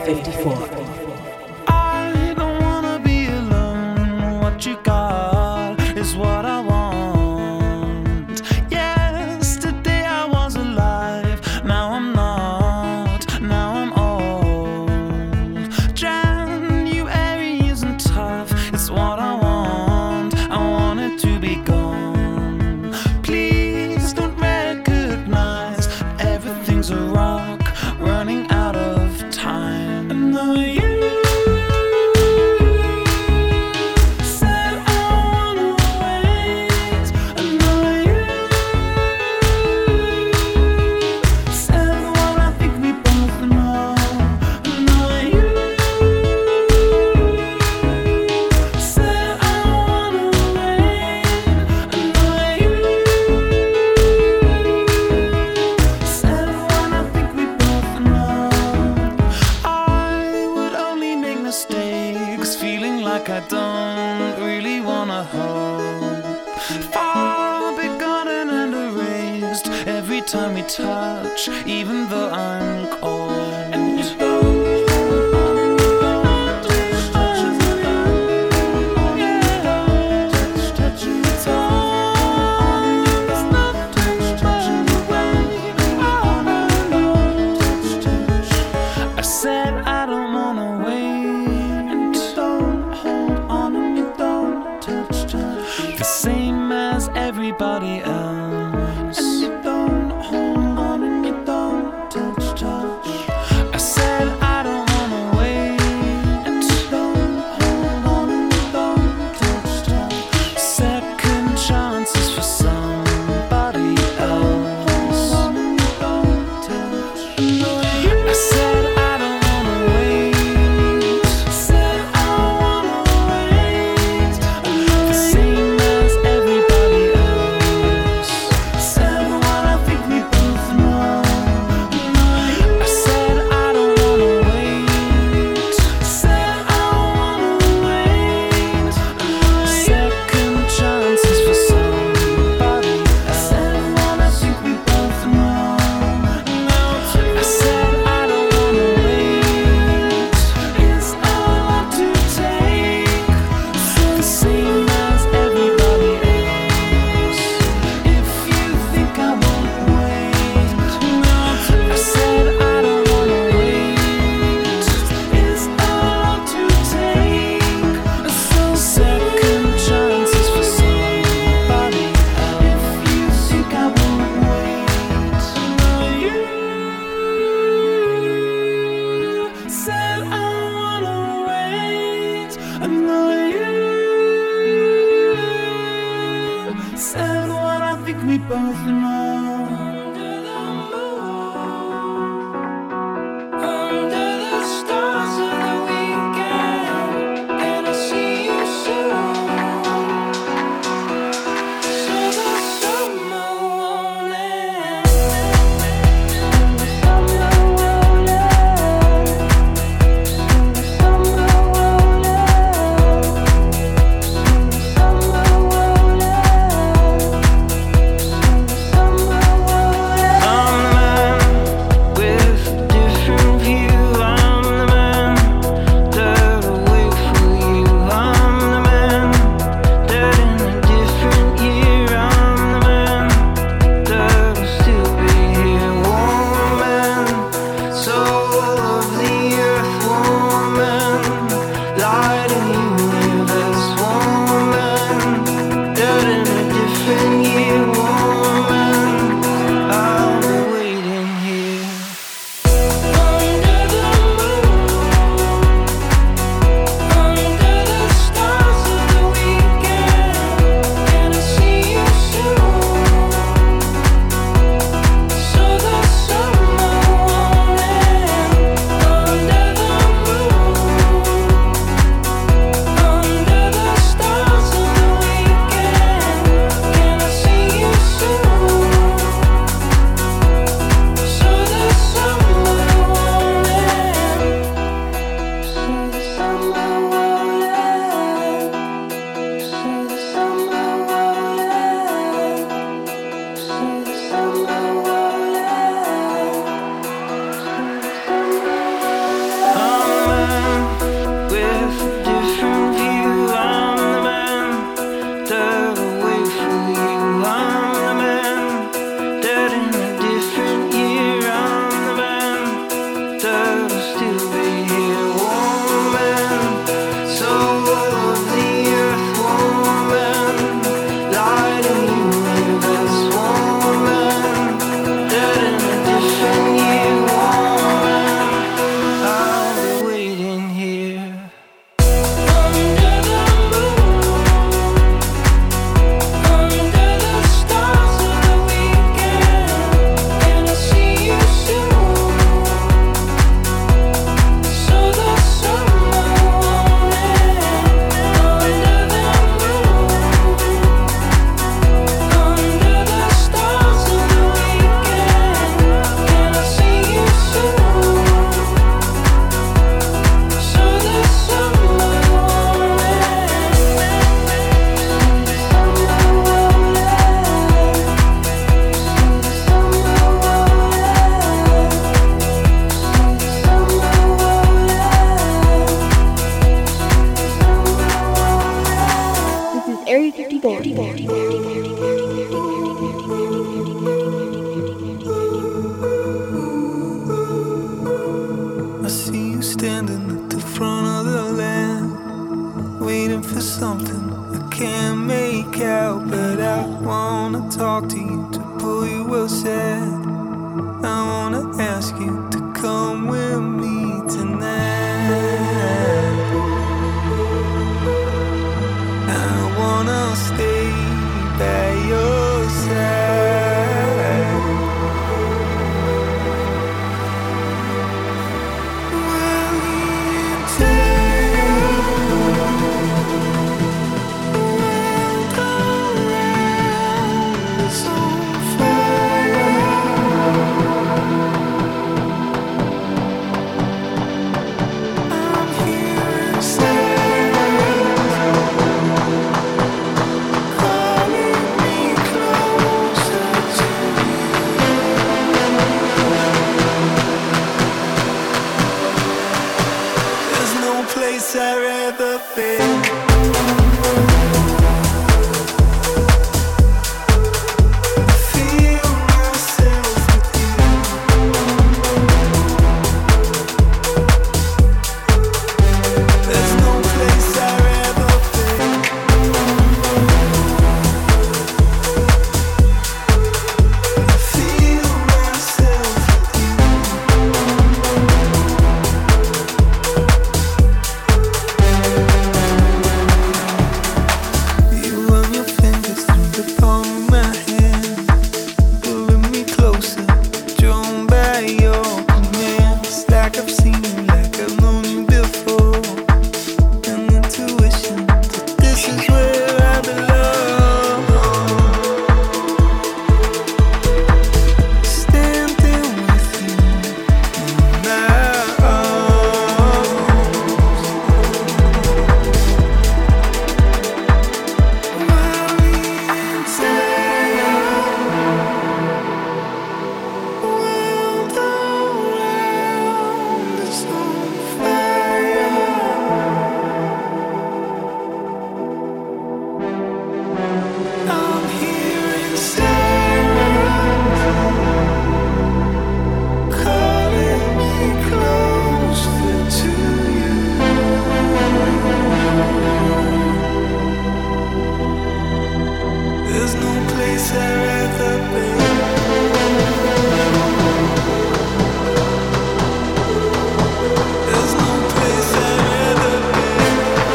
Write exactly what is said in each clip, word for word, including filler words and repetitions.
fifty-four. I don't wanna be alone. What you got is what I want. Yesterday I was alive, now I'm not, now I'm old. January isn't tough, it's what I want. I want it to be gone. Please don't recognize everything's a rock, running out of time. And now you feeling like I don't really wanna hope. Far begotten and erased every time we touch, even though I'm cold. And you don't. I said I don't wanna wait. The same as everybody else. And you don't hold on and you don't touch, touch. I said I don't wanna wait. And you don't hold on and you don't touch, touch. Second chances for somebody else. Hold on and you don't touch. I said I don't wanna wait. Said I wanna wait. The same as everybody else. Area fifty-four. I see you standing at the front of the land, waiting for something I can't make out, but I wanna talk to you to pull you aside. I wanna ask you to come with me tonight. I wanna stay by your side. Will you take world around us on fire? I'm here inside, calling me closer to you. There's no place I'd rather be. Feel myself with you. There's no place I'd rather be. Feel myself with you. You run your fingers through the palm of my hand, pulling me closer, drawn by your command. It's like I've seen you, like I've known you before. An intuition that this is where I belong. Standing with you in my arms. While we inside world around us on fire. I'm here inside, calling me closer to you. There's no place I'd rather be. There's no place I'd rather be.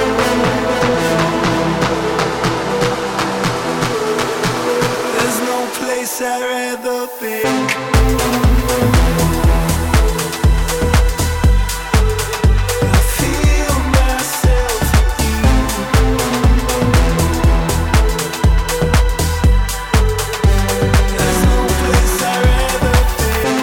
There's no place I'd rather be. I feel myself with you. There's no place I'd rather be.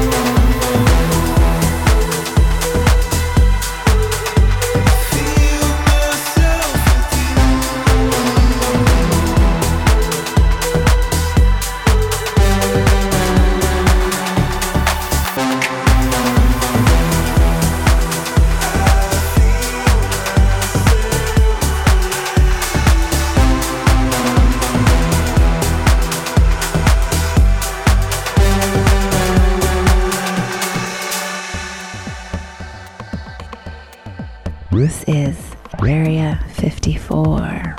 Feel myself with you. This is Area fifty-four.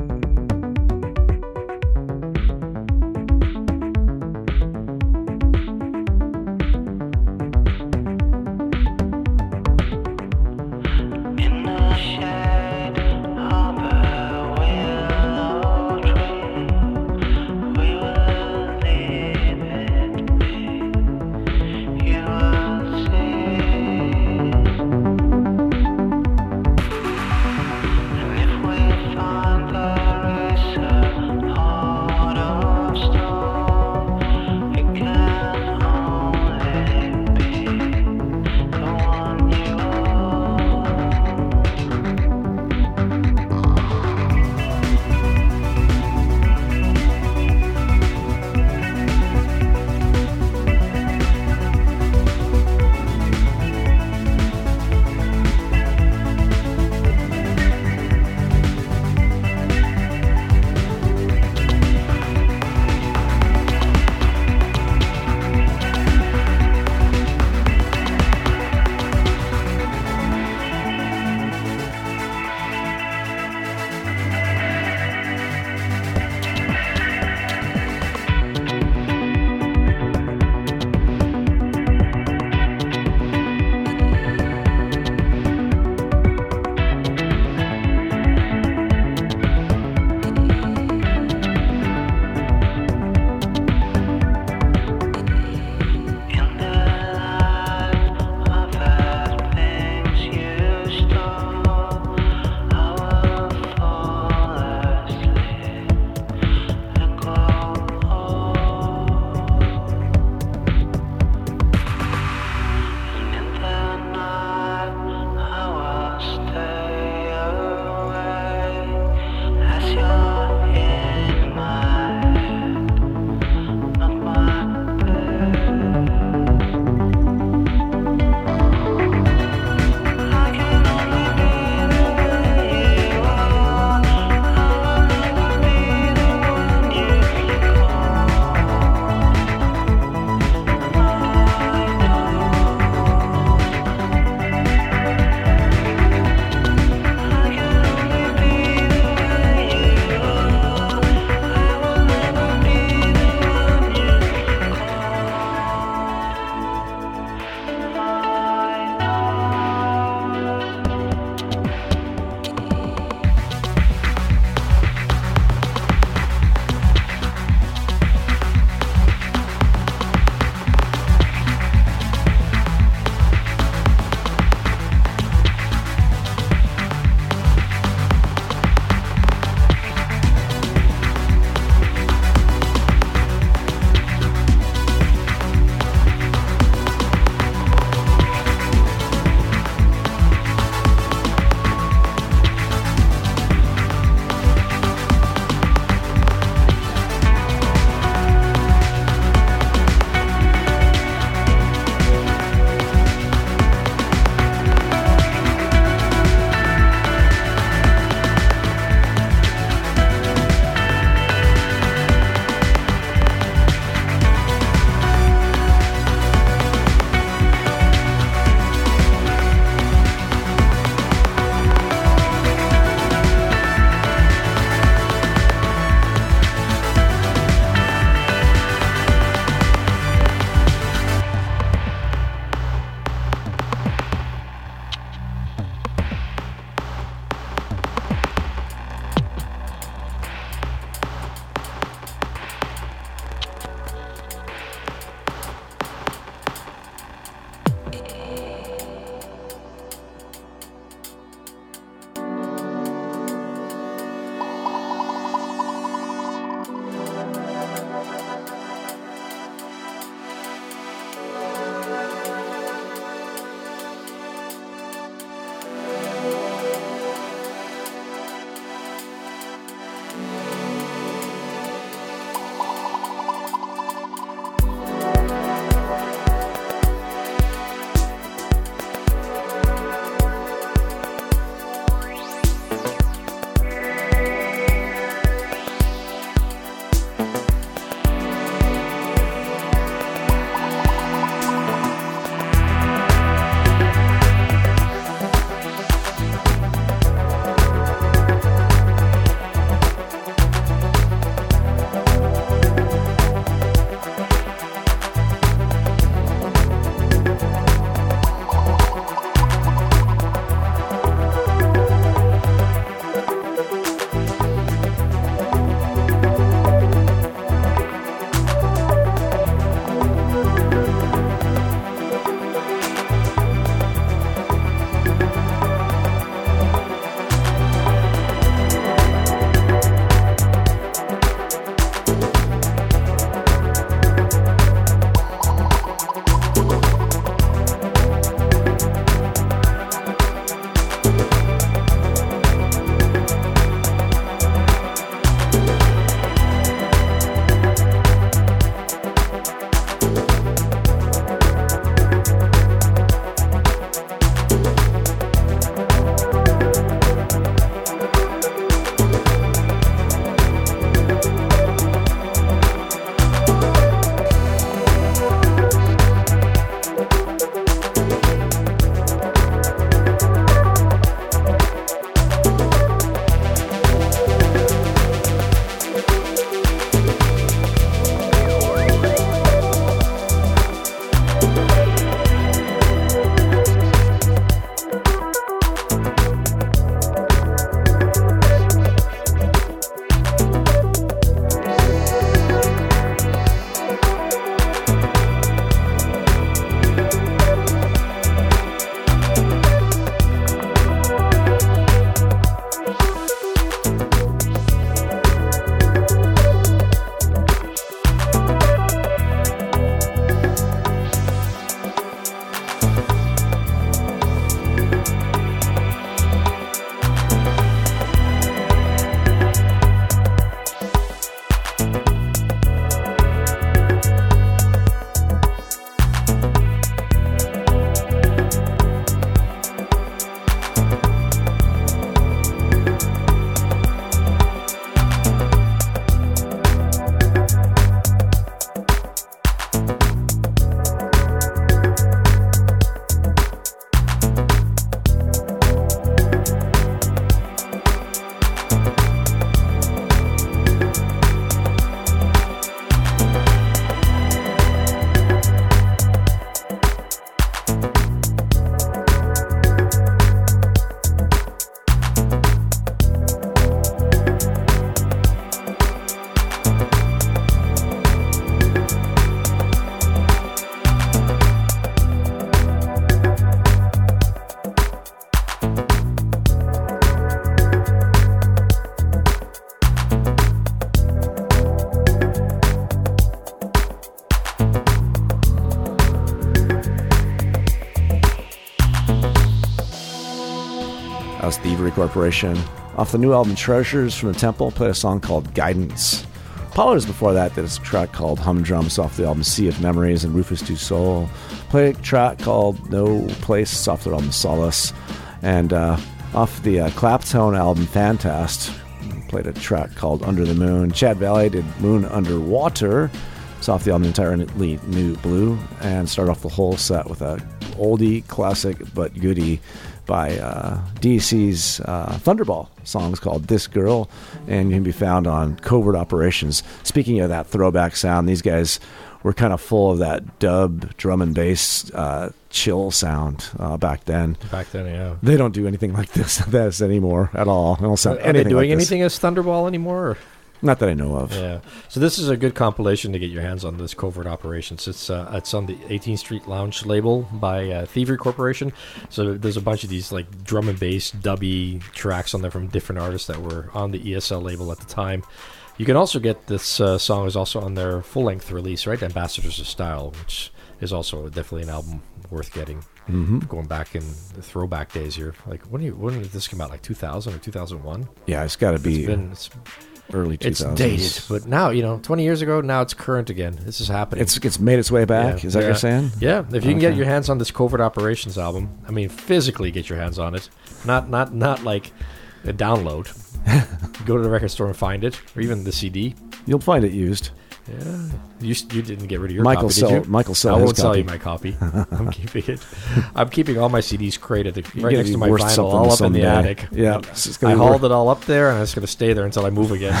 That was Thievery Corporation. Off the new album Treasures from the Temple, played a song called Guidance. Pollars before that did a track called Humdrums off the album Sea of Memories, and Rufus Du Sol played a track called No Place off their album Solace. And uh, off the uh, Claptone album Fantast, played a track called Under the Moon. Chad Valley did Moon Underwater. It's off the album Entirely New Blue, and started off the whole set with a oldie classic but goodie by uh, D C's uh, Thunderball songs called This Girl, and you can be found on Covert Operations. Speaking of that throwback sound, these guys were kind of full of that dub, drum and bass, uh, chill sound uh, back then. Back then, yeah. They don't do anything like this, this anymore at all. They don't sound Are anything they doing like this. anything as Thunderball anymore? Or? Not that I know of. Yeah. So this is a good compilation to get your hands on, this Covert Operations. It's uh, it's on the eighteenth Street Lounge label by uh, Thievery Corporation. So there's a bunch of these like drum and bass dubby tracks on there from different artists that were on the E S L label at the time. You can also get this uh, song is also on their full-length release, right? Ambassadors of Style, which is also definitely an album worth getting. Mm-hmm. Going back in the throwback days here. Like, when, do you, when did this come out? Like two thousand or two thousand one? Yeah, it's got to be It's been... It's, early two thousands. It's dated, but now, you know, twenty years ago, now it's current again. This is happening. It's it's made its way back. Yeah, Is that yeah. what you're saying? Yeah, if you can Okay. get your hands on this Covert Operations album, I mean, physically get your hands on it, not not not like a download. Go to the record store and find it, or even the C D. You'll find it used. Yeah, you, you didn't get rid of your Michael copy, sell did you? Michael sell I his won't sell copy. you my copy. I'm keeping it. I'm keeping all my C Ds crated right gonna next be to my worth vinyl, something all up in someday. the attic. Yeah, Yep. it's just gonna I be hauled worth- it all up there, and it's going to stay there until I move again.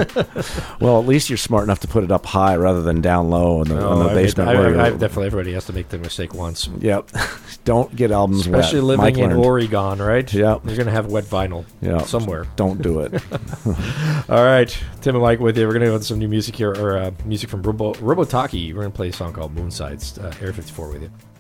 Well, at least you're smart enough to put it up high rather than down low in the, No, on the I basement. made- I- where I- you're- I've definitely everybody has to make the mistake once. Yep. Don't get albums Especially wet. living Mike in learned. Oregon, right? Yep. You're going to have wet vinyl Yeah. somewhere. Don't do it. All right. Tim and Mike with you. We're going to go with some new music here, or uh, music from Robo, Robotaki. We're going to play a song called Moonsides. Uh, Air fifty-four with you.